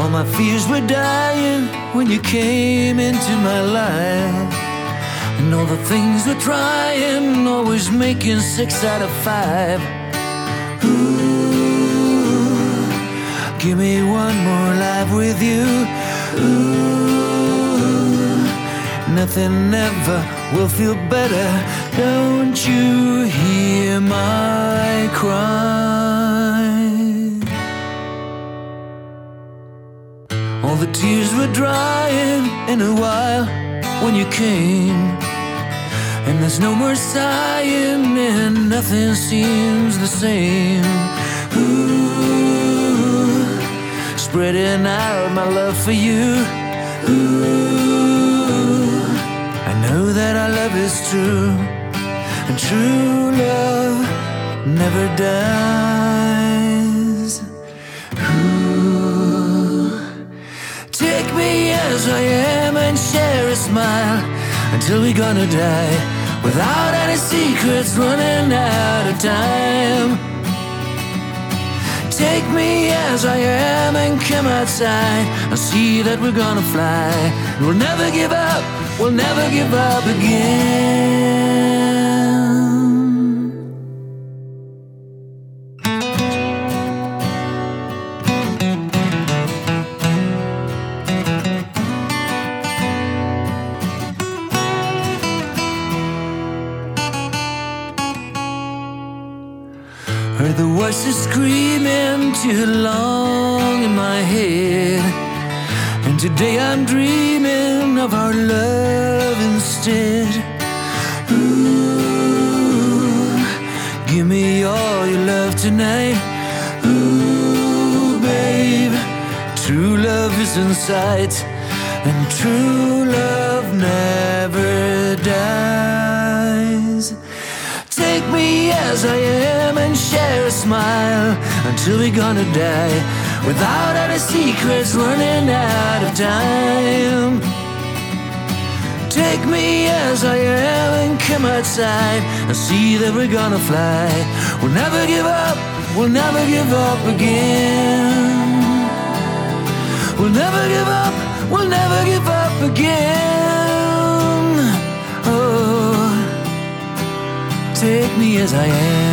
All my fears were dying when you came into my life. And all the things we're trying, always making 6 out of 5. Ooh, give me one more life with you. Ooh, nothing ever will feel better. Don't you hear my cry? All the tears were drying in a while when you came. And there's no more sighing and nothing seems the same. Ooh, spreading out my love for you. Ooh, I know that our love is true, and true love never dies. Ooh, take me as I am and share a smile until we're gonna die, without any secrets running out of time. Take me as I am and come outside and see that we're gonna fly. We'll never give up, we'll never give up again. Heard the voices screaming too long in my head, and today I'm dreaming of our love instead. Ooh, give me all your love tonight. Ooh, babe, true love is in sight, and true love never dies. Take me as I am and share a smile until we're gonna die, without any secrets running out of time. Take me as I am and come outside and see that we're gonna fly. We'll never give up, we'll never give up again. We'll never give up, we'll never give up again. Oh, take me as I am.